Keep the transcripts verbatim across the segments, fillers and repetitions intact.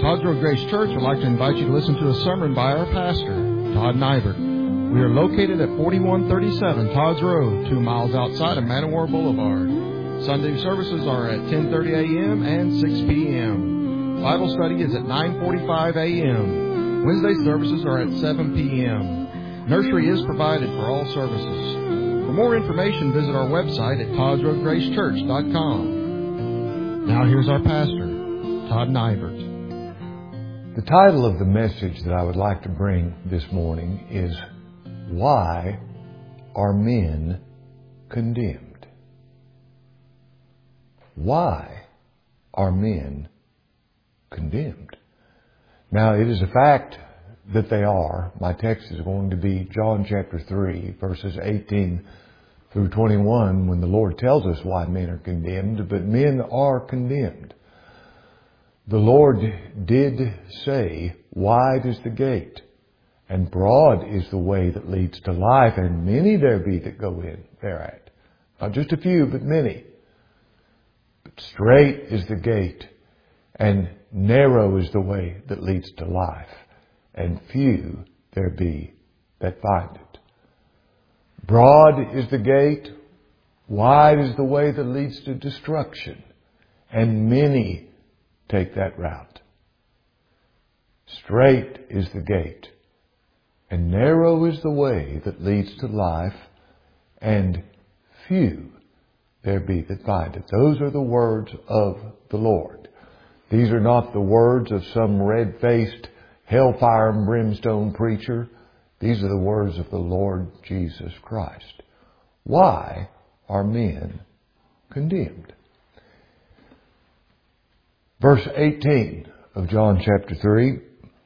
Todd's Road Grace Church would like to invite you to listen to a sermon by our pastor, Todd Nybert. We are located at forty-one thirty-seven Todd's Road, two miles outside of Man O' War Boulevard. Sunday services are at ten thirty a.m. and six p.m. Bible study is at nine forty-five a.m. Wednesday services are at seven p.m. Nursery is provided for all services. For more information, visit our website at todds road grace church dot com. Now here's our pastor, Todd Nybert. The title of the message that I would like to bring this morning is, Why Are Men Condemned? Why are men condemned? Now, it is a fact that they are. My text is going to be John chapter three, verses eighteen through twenty-one, when the Lord tells us why men are condemned, but men are condemned. The Lord did say, wide is the gate, and broad is the way that leads to life, and many there be that go in thereat. Not just a few, but many. But straight is the gate, and narrow is the way that leads to life, and few there be that find it. Broad is the gate, wide is the way that leads to destruction, and many take that route. Straight is the gate, and narrow is the way that leads to life, and few there be that find it. Those are the words of the Lord. These are not the words of some red-faced, hellfire and brimstone preacher. These are the words of the Lord Jesus Christ. Why are men condemned? Verse eighteen of John chapter three,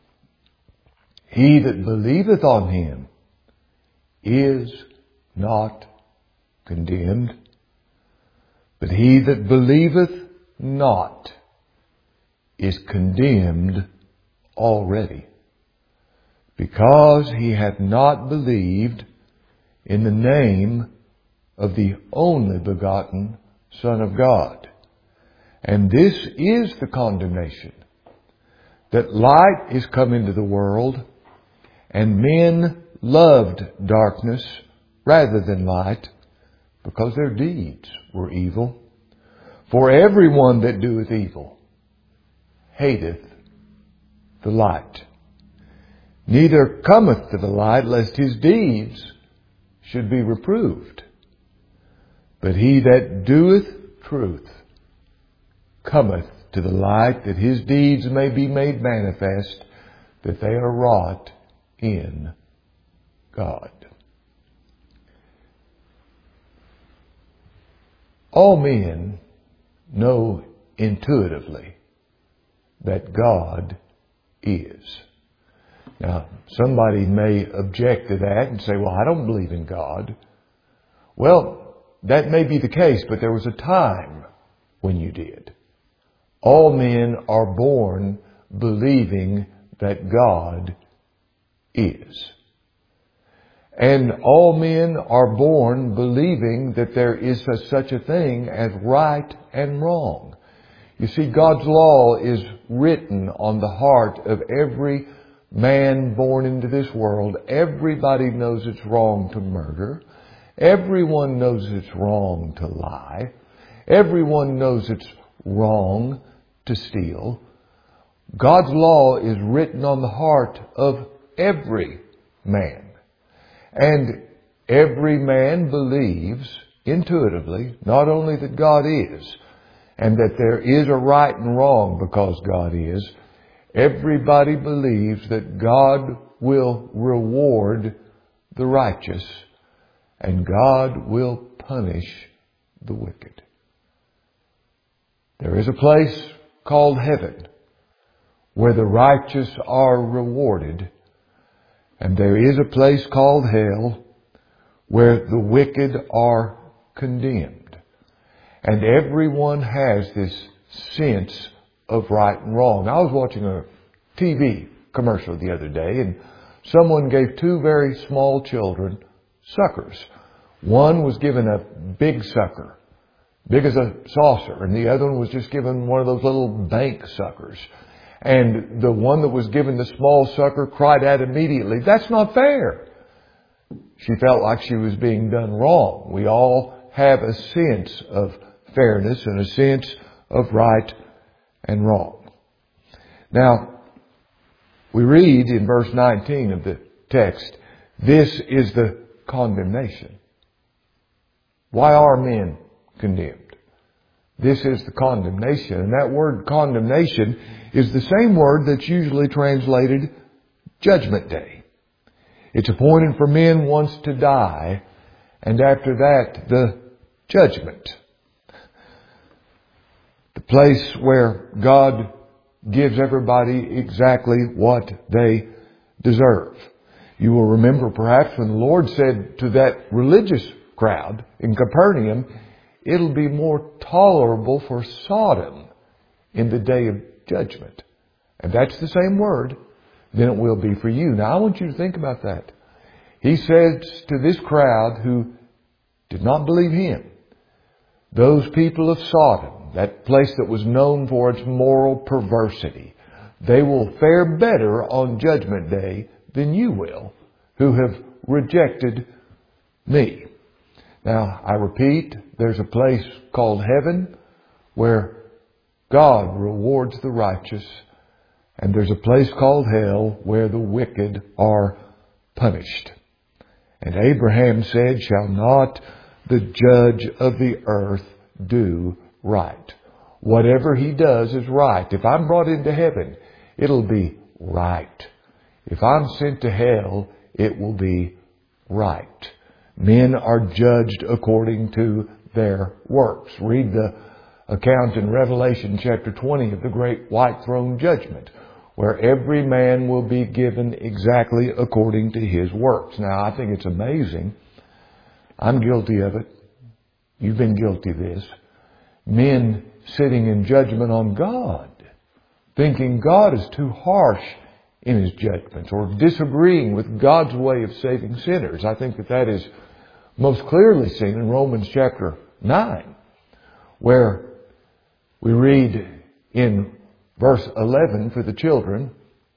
He that believeth on him is not condemned, but he that believeth not is condemned already, because he hath not believed in the name of the only begotten Son of God. And this is the condemnation, that light is come into the world, and men loved darkness rather than light, because their deeds were evil. For everyone that doeth evil hateth the light, neither cometh to the light, lest his deeds should be reproved. But he that doeth truth cometh to the light, that his deeds may be made manifest, that they are wrought in God. All men know intuitively that God is. Now, somebody may object to that and say, well, I don't believe in God. Well, that may be the case, but there was a time when you did. All men are born believing that God is. And all men are born believing that there is such a thing as right and wrong. You see, God's law is written on the heart of every man born into this world. Everybody knows it's wrong to murder. Everyone knows it's wrong to lie. Everyone knows it's wrong to steal. God's law is written on the heart of every man. And every man believes intuitively not only that God is, and that there is a right and wrong because God is, everybody believes that God will reward the righteous and God will punish the wicked. There is a place called heaven where the righteous are rewarded, and there is a place called hell where the wicked are condemned. And everyone has this sense of right and wrong. I was watching a T V commercial the other day, and someone gave two very small children suckers. One was given a big sucker, big as a saucer, and the other one was just given one of those little bank suckers. and the one that was given the small sucker cried out immediately. That's not fair. She felt like she was being done wrong. We all have a sense of fairness and a sense of right and wrong. Now, we read in verse nineteen of the text, this is the condemnation. Why are men condemned? This is the condemnation. And that word condemnation is the same word that's usually translated judgment day. It's appointed for men once to die, and after that, the judgment. The place where God gives everybody exactly what they deserve. You will remember perhaps when the Lord said to that religious crowd in Capernaum, it'll be more tolerable for Sodom in the day of judgment. And that's the same word than it will be for you. Now I want you to think about that. He says to this crowd who did not believe Him, those people of Sodom, that place that was known for its moral perversity, they will fare better on Judgment Day than you will, who have rejected me. Now, I repeat, there's a place called heaven where God rewards the righteous, and there's a place called hell where the wicked are punished. And Abraham said, shall not the judge of the earth do right? Whatever he does is right. If I'm brought into heaven, it'll be right. If I'm sent to hell, it will be right. Men are judged according to their works. Read the account in Revelation chapter twenty of the great white throne judgment, where every man will be given exactly according to his works. Now, I think it's amazing. I'm guilty of it. You've been guilty of this. Men sitting in judgment on God, thinking God is too harsh in His judgments, or disagreeing with God's way of saving sinners. I think that that is most clearly seen in Romans chapter nine, where we read in verse eleven for the children,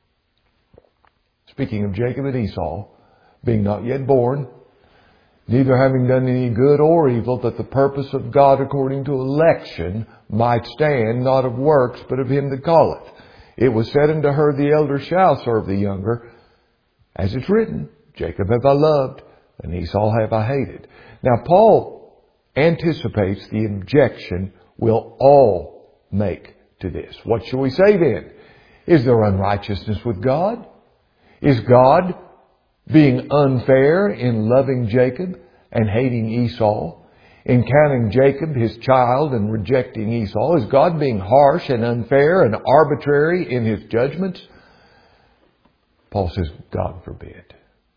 speaking of Jacob and Esau, being not yet born, neither having done any good or evil, that the purpose of God according to election might stand, not of works, but of Him that calleth. It was said unto her, the elder shall serve the younger, as it's written, Jacob have I loved, and Esau have I hated. Now, Paul anticipates the objection we'll all make to this. What shall we say then? Is there unrighteousness with God? Is God being unfair in loving Jacob and hating Esau? In counting Jacob his child and rejecting Esau? Is God being harsh and unfair and arbitrary in His judgments? Paul says, God forbid.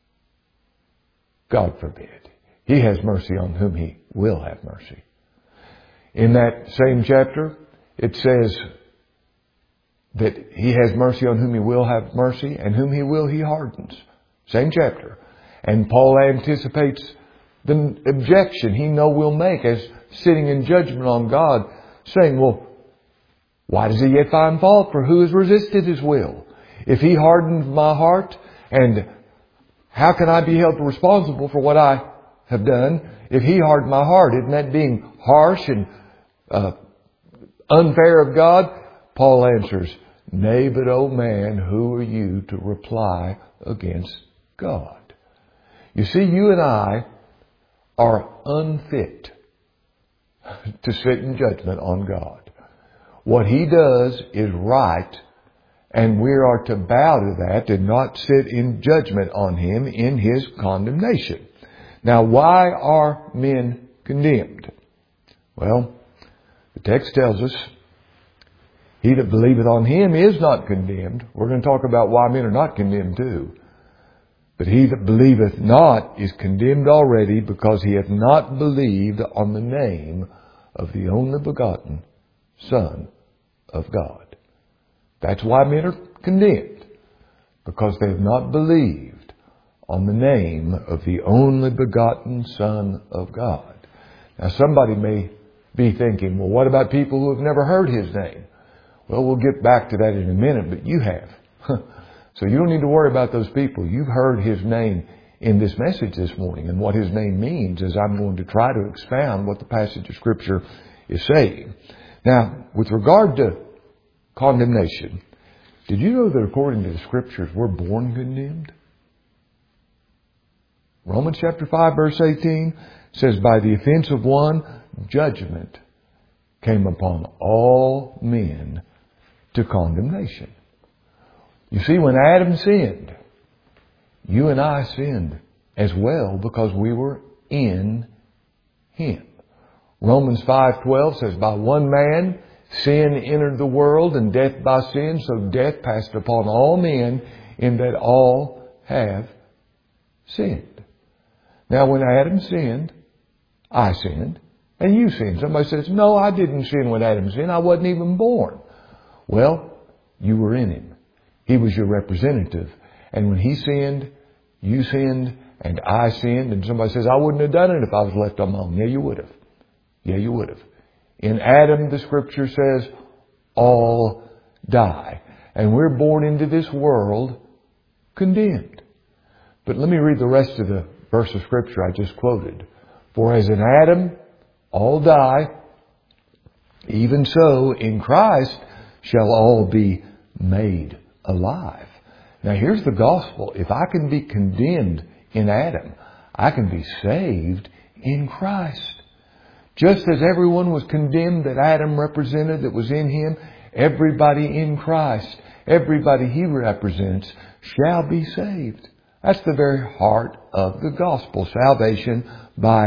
God forbid. He has mercy on whom He will have mercy. In that same chapter, it says that He has mercy on whom He will have mercy, and whom He will He hardens. Same chapter. And Paul anticipates the objection he know will make as sitting in judgment on God, saying, well, why does He yet find fault? For who has resisted His will? If He hardens my heart, and how can I be held responsible for what I have done if He hardened my heart? Isn't that being harsh and uh, unfair of God? Paul answers, nay, but O man, who are you to reply against God? You see, you and I are unfit to sit in judgment on God. What He does is right, and we are to bow to that and not sit in judgment on Him in His condemnation. Now, why are men condemned? Well, the text tells us, he that believeth on Him is not condemned. We're going to talk about why men are not condemned too. But he that believeth not is condemned already, because he hath not believed on the name of the only begotten Son of God. That's why men are condemned, because they have not believed on the name of the only begotten Son of God. Now, somebody may be thinking, well, what about people who have never heard His name? Well, we'll get back to that in a minute, but you have. So you don't need to worry about those people. You've heard His name in this message this morning and what His name means, as I'm going to try to expound what the passage of Scripture is saying. Now, with regard to condemnation, did you know that according to the Scriptures, we're born condemned? Romans chapter five, verse eighteen says, by the offense of one, judgment came upon all men to condemnation. You see, when Adam sinned, you and I sinned as well because we were in Him. Romans five twelve says, by one man sin entered the world, and death by sin, so death passed upon all men, in that all have sinned. Now, when Adam sinned, I sinned, and you sinned. Somebody says, no, I didn't sin when Adam sinned. I wasn't even born. Well, you were in Him. He was your representative. And when He sinned, you sinned, and I sinned. And somebody says, I wouldn't have done it if I was left on my own. Yeah, you would have. Yeah, you would have. In Adam, the Scripture says, all die. And we're born into this world condemned. But let me read the rest of the verse of Scripture I just quoted. For as in Adam all die, even so in Christ shall all be made alive. Now here's the gospel. If I can be condemned in Adam, I can be saved in Christ. Just as everyone was condemned that Adam represented that was in him, everybody in Christ, everybody he represents, shall be saved. That's the very heart of the gospel, salvation by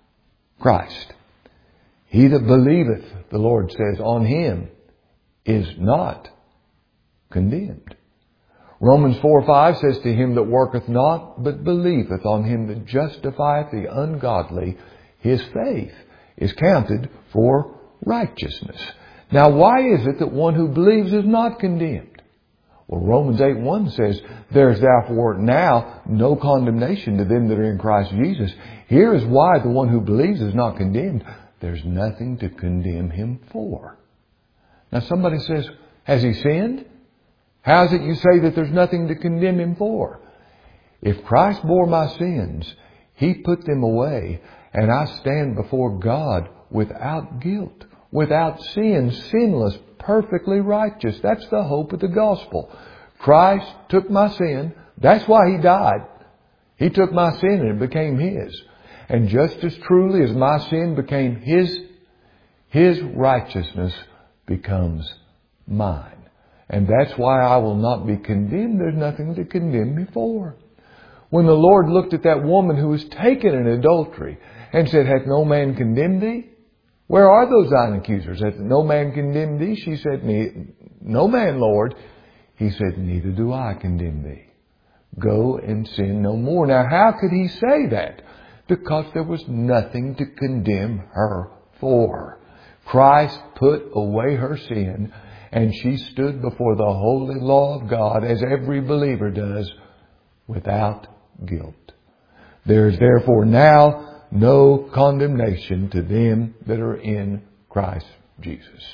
Christ. He that believeth, the Lord says, on Him is not condemned. Romans four five says, to him that worketh not, but believeth on Him that justifieth the ungodly, his faith is counted for righteousness. Now, why is it that one who believes is not condemned? Well, Romans eight one says, there is therefore now no condemnation to them that are in Christ Jesus. Here is why the one who believes is not condemned. There's nothing to condemn him for. Now, somebody says, has he sinned? How is it you say that there's nothing to condemn him for? If Christ bore my sins, He put them away, and I stand before God without guilt, without sin, sinless, perfectly righteous. That's the hope of the gospel. Christ took my sin. That's why He died. He took my sin and it became His. And just as truly as my sin became His, His righteousness becomes mine. And that's why I will not be condemned. There's nothing to condemn me for. When the Lord looked at that woman who was taken in adultery and said, hath no man condemned thee? Where are those thine accusers? Hath no man condemned thee? She said, no man, Lord. He said, neither do I condemn thee. Go and sin no more. Now, how could He say that? Because there was nothing to condemn her for. Christ put away her sin, and she stood before the holy law of God, as every believer does, without guilt. There is therefore now no condemnation to them that are in Christ Jesus.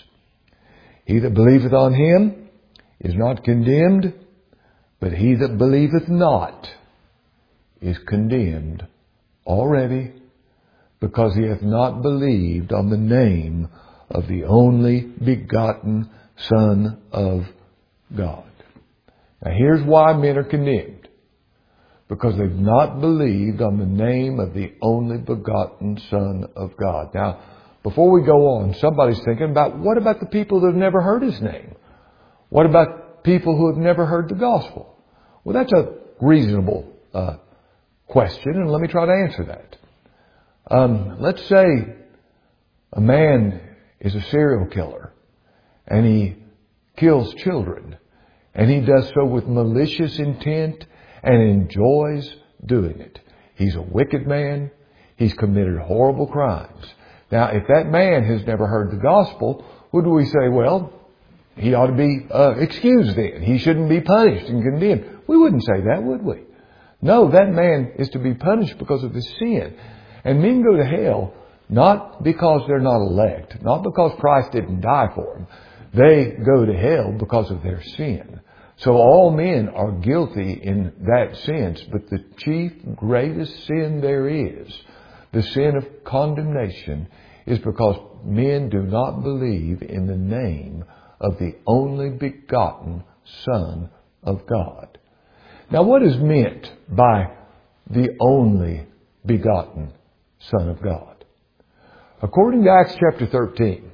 He that believeth on Him is not condemned, but he that believeth not is condemned already, because he hath not believed on the name of the only begotten Son of God. Now here's why men are condemned. Because they've not believed on the name of the only begotten Son of God. Now, before we go on, somebody's thinking about, what about the people that have never heard His name? What about people who have never heard the gospel? Well, that's a reasonable uh, question, and let me try to answer that. Um, let's say a man is a serial killer, and he kills children, and he does so with malicious intent and enjoys doing it. He's a wicked man. He's committed horrible crimes. Now, if that man has never heard the gospel, would we say, well, he ought to be uh, excused then. He shouldn't be punished and condemned. We wouldn't say that, would we? No, that man is to be punished because of his sin. And men go to hell not because they're not elect, not because Christ didn't die for them. They go to hell because of their sin. So all men are guilty in that sense. But the chief, greatest sin there is, the sin of condemnation, is because men do not believe in the name of the only begotten Son of God. Now, what is meant by the only begotten Son of God? According to Acts chapter thirteen,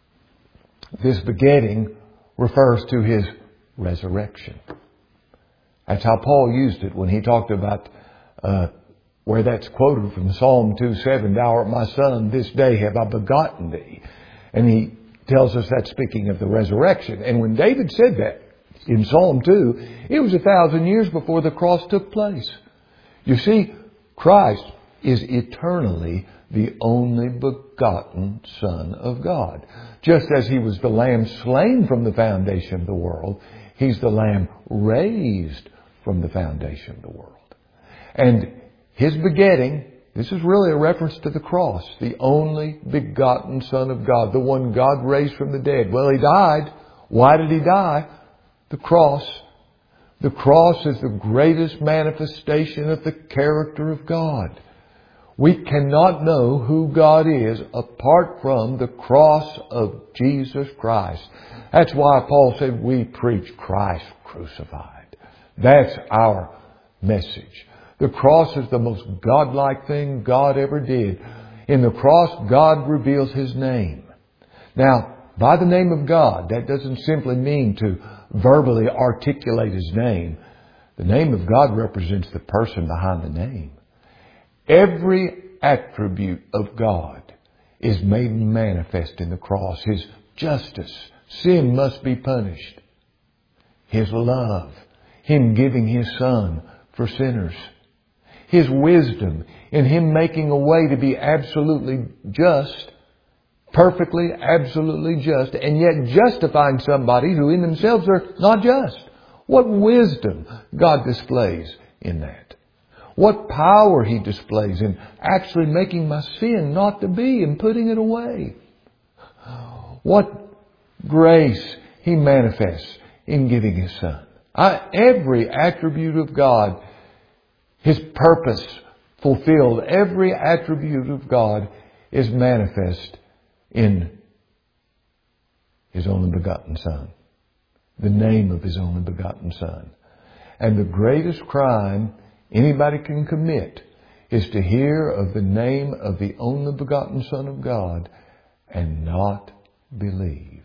this begetting refers to His resurrection. That's how Paul used it when he talked about uh, where that's quoted from Psalm two seven, Thou art my Son, this day have I begotten thee. And he tells us that's speaking of the resurrection. And when David said that in Psalm two, it was a thousand years before the cross took place. You see, Christ is eternally the only begotten Son of God. Just as He was the Lamb slain from the foundation of the world, He's the Lamb raised from the foundation of the world. And His begetting, this is really a reference to the cross, the only begotten Son of God, the one God raised from the dead. Well, He died. Why did He die? The cross. The cross is the greatest manifestation of the character of God. We cannot know who God is apart from the cross of Jesus Christ. That's why Paul said we preach Christ crucified. That's our message. The cross is the most godlike thing God ever did. In the cross, God reveals His name. Now, by the name of God, that doesn't simply mean to verbally articulate His name. The name of God represents the person behind the name. Every attribute of God is made manifest in the cross. His justice. Sin must be punished. His love. Him giving His Son for sinners. His wisdom in Him making a way to be absolutely just, perfectly, absolutely just, and yet justifying somebody who in themselves are not just. What wisdom God displays in that. What power He displays in actually making my sin not to be and putting it away. What grace He manifests in giving His Son. I, every attribute of God, His purpose fulfilled, every attribute of God is manifest in His only begotten Son. The name of His only begotten Son. And the greatest crime anybody can commit is to hear of the name of the only begotten Son of God and not believe.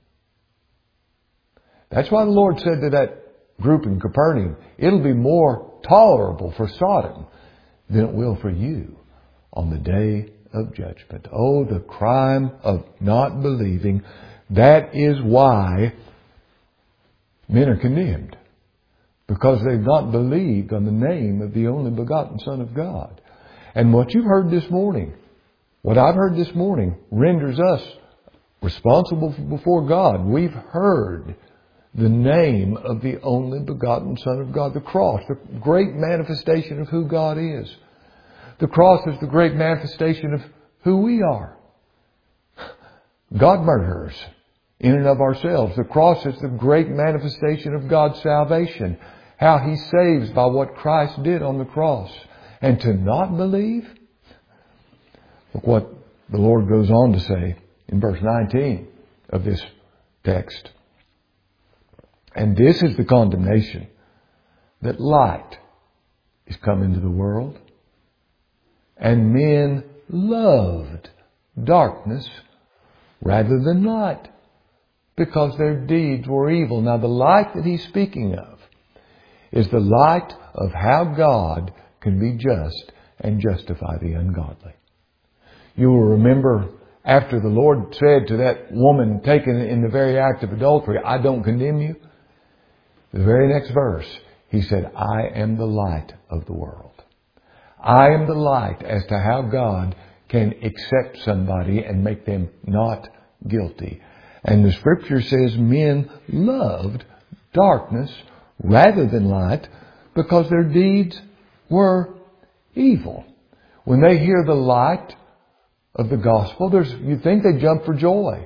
That's why the Lord said to that group in Capernaum, it'll be more tolerable for Sodom than it will for you on the day of judgment. Oh, the crime of not believing. That is why men are condemned. Because they've not believed on the name of the only begotten Son of God. And what you've heard this morning, what I've heard this morning, renders us responsible before God. We've heard the name of the only begotten Son of God. The cross, the great manifestation of who God is. The cross is the great manifestation of who we are. God murderers in and of ourselves. The cross is the great manifestation of God's salvation. How He saves by what Christ did on the cross. And to not believe? Look what the Lord goes on to say in verse nineteen of this text. And this is the condemnation, that light is come into the world, and men loved darkness rather than light, because their deeds were evil. Now, the light that He's speaking of is the light of how God can be just and justify the ungodly. You will remember after the Lord said to that woman taken in the very act of adultery, I don't condemn you. The very next verse, He said, I am the light of the world. I am the light as to how God can accept somebody and make them not guilty. And the Scripture says men loved darkness rather than light because their deeds were evil. When they hear the light of the gospel, there's, you think they jump for joy.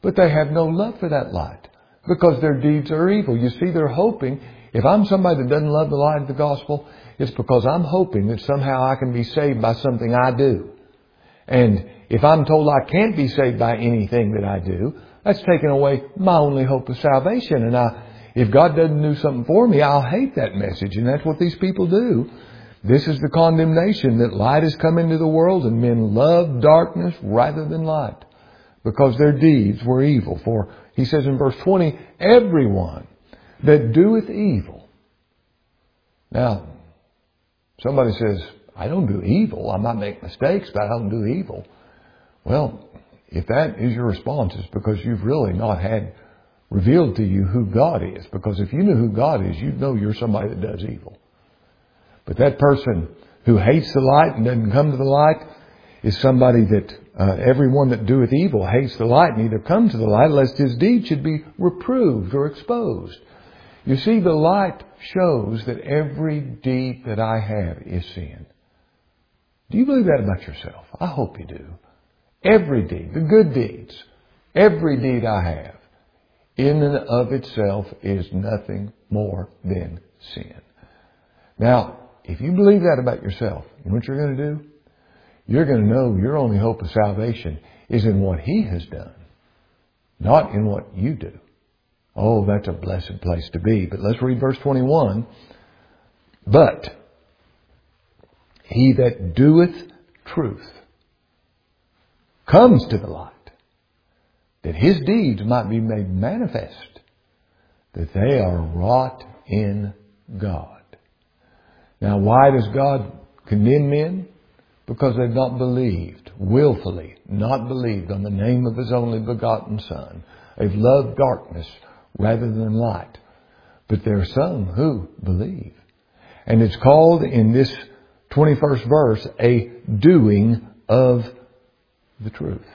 but they have no love for that light because their deeds are evil. You see, they're hoping, if I'm somebody that doesn't love the light of the gospel, it's because I'm hoping that somehow I can be saved by something I do. And if I'm told I can't be saved by anything that I do, that's taking away my only hope of salvation. And I, if God doesn't do something for me, I'll hate that message. And that's what these people do. This is the condemnation, that light has come into the world and men love darkness rather than light because their deeds were evil. For he says in verse twenty, everyone that doeth evil. Now, somebody says, I don't do evil. I might make mistakes, but I don't do evil. Well, if that is your response, it's because you've really not had revealed to you who God is. Because if you knew who God is, you'd know you're somebody that does evil. But that person who hates the light and doesn't come to the light is somebody that uh, everyone that doeth evil hates the light, neither come to the light, lest his deed should be reproved or exposed. You see, the light shows that every deed that I have is sin. Do you believe that about yourself? I hope you do. Every deed, the good deeds, every deed I have, in and of itself is nothing more than sin. Now, if you believe that about yourself, you know what you're going to do? You're going to know your only hope of salvation is in what He has done, not in what you do. Oh, that's a blessed place to be. But let's read verse twenty-one. But he that doeth truth comes to the light, that his deeds might be made manifest, that they are wrought in God. Now, why does God condemn men? Because they've not believed, willfully not believed on the name of His only begotten Son. They've loved darkness rather than light. But there are some who believe. And it's called in this twenty-first verse a doing of the truth.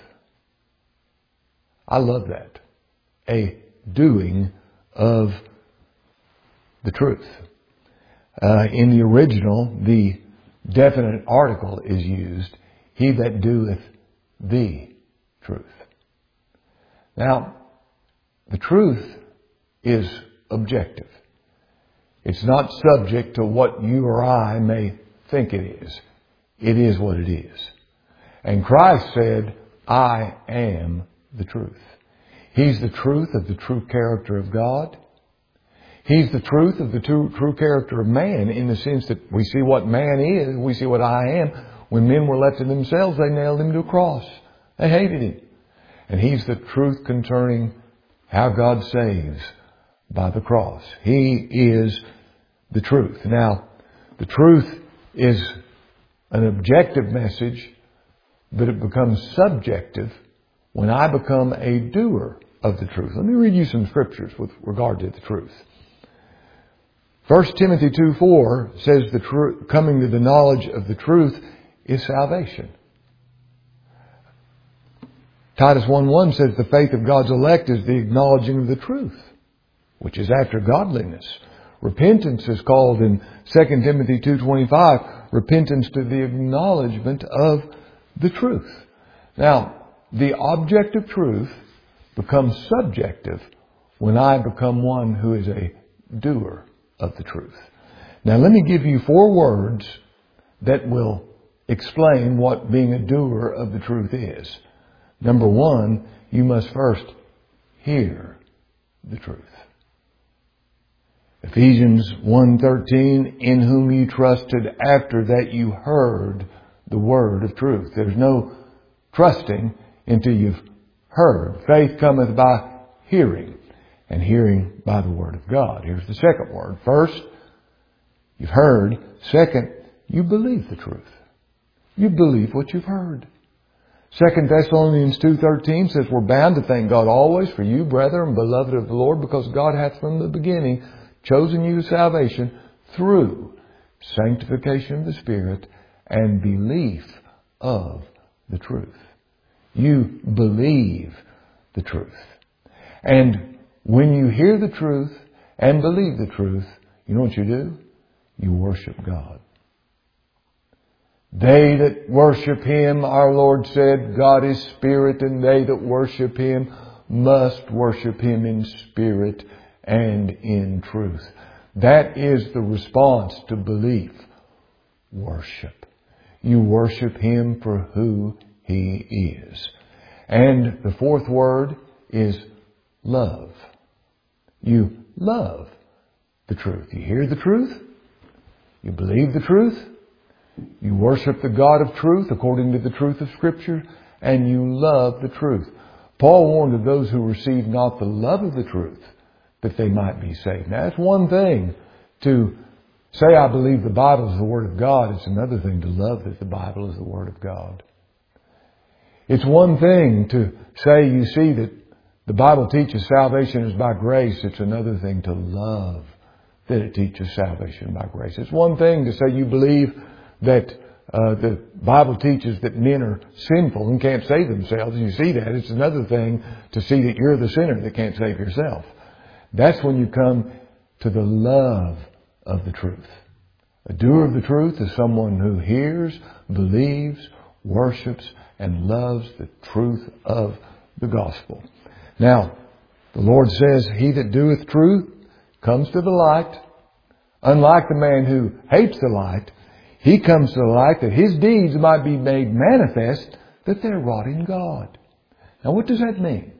I love that. A doing of the truth. Uh, in the original, the definite article is used, he that doeth the truth. Now, the truth is objective. It's not subject to what you or I may think it is. It is what it is. And Christ said, I am the truth. He's the truth of the true character of God. He's the truth of the true, true character of man, in the sense that we see what man is, we see what I am. When men were left to themselves, they nailed Him to a cross. They hated Him. And He's the truth concerning how God saves by the cross. He is the truth. Now, the truth is an objective message, but it becomes subjective when I become a doer of the truth. Let me read you some scriptures with regard to the truth. First Timothy two four says the tr- coming to the knowledge of the truth is salvation. Titus one one says the faith of God's elect is the acknowledging of the truth, which is after godliness. Repentance is called in Second Timothy two twenty-five, repentance to the acknowledgement of the truth. Now, the objective truth becomes subjective when I become one who is a doer of the truth. Now, let me give you four words that will explain what being a doer of the truth is. Number one, you must first hear the truth. Ephesians one thirteen, in whom you trusted after that you heard the word of truth. There's no trusting until you've heard. Faith cometh by hearing, and hearing by the word of God. Here's the second word. First, you've heard. Second, you believe the truth. You believe what you've heard. Second Thessalonians two thirteen says, we're bound to thank God always for you, brethren, beloved of the Lord, because God hath from the beginning chosen you to salvation through sanctification of the Spirit and belief of the truth. You believe the truth. And when you hear the truth and believe the truth, you know what you do? You worship God. They that worship Him, our Lord said, God is spirit, and they that worship Him must worship Him in spirit and in truth. That is the response to belief. Worship. You worship Him for who He is. And the fourth word is love. You love the truth. You hear the truth. You believe the truth. You worship the God of truth according to the truth of Scripture. And you love the truth. Paul warned of those who receive not the love of the truth, that they might be saved. Now, it's one thing to say, I believe the Bible is the Word of God. It's another thing to love that the Bible is the Word of God. It's one thing to say, you see, that the Bible teaches salvation is by grace. It's another thing to love that it teaches salvation by grace. It's one thing to say you believe that uh, the Bible teaches that men are sinful and can't save themselves. You see that. It's another thing to see that you're the sinner that can't save yourself. That's when you come to the love of the truth. A doer of the truth is someone who hears, believes, worships, and loves the truth of the gospel. Now, the Lord says, He that doeth truth comes to the light. Unlike the man who hates the light, he comes to the light that his deeds might be made manifest, that they're wrought in God. Now, what does that mean?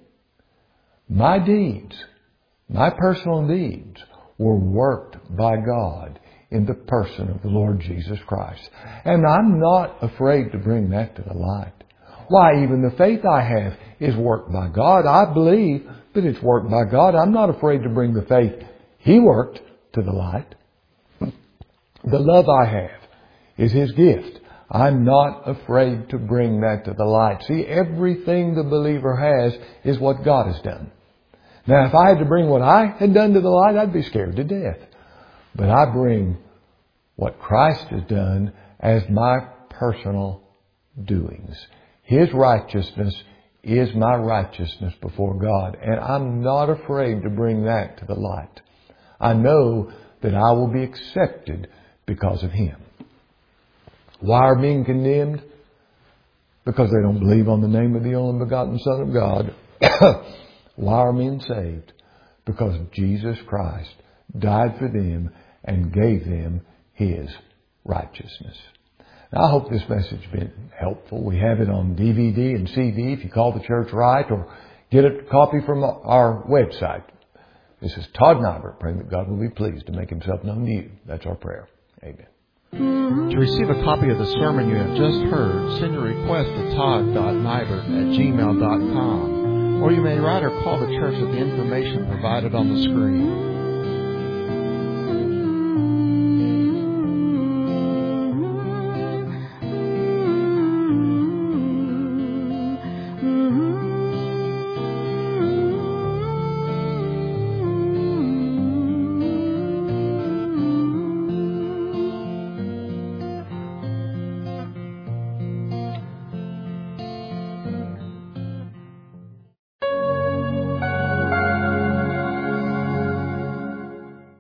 My deeds, my personal deeds, were worked by God in the person of the Lord Jesus Christ. And I'm not afraid to bring that to the light. Why, even the faith I have is worked by God. I believe that it's worked by God. I'm not afraid to bring the faith He worked to the light. The love I have is His gift. I'm not afraid to bring that to the light. See, everything the believer has is what God has done. Now, if I had to bring what I had done to the light, I'd be scared to death. But I bring what Christ has done as my personal doings. His righteousness is my righteousness before God. And I'm not afraid to bring that to the light. I know that I will be accepted because of Him. Why are being condemned? Because they don't believe on the name of the only begotten Son of God. Why are men saved? Because Jesus Christ died for them and gave them His righteousness. Now, I hope this message has been helpful. We have it on D V D and C D if you call the church right, or get a copy from our website. This is Todd Nybert, praying that God will be pleased to make Himself known to you. That's our prayer. Amen. To receive a copy of the sermon you have just heard, send your request to todd dot nybert at gmail dot com. Or you may write or call the church at the information provided on the screen.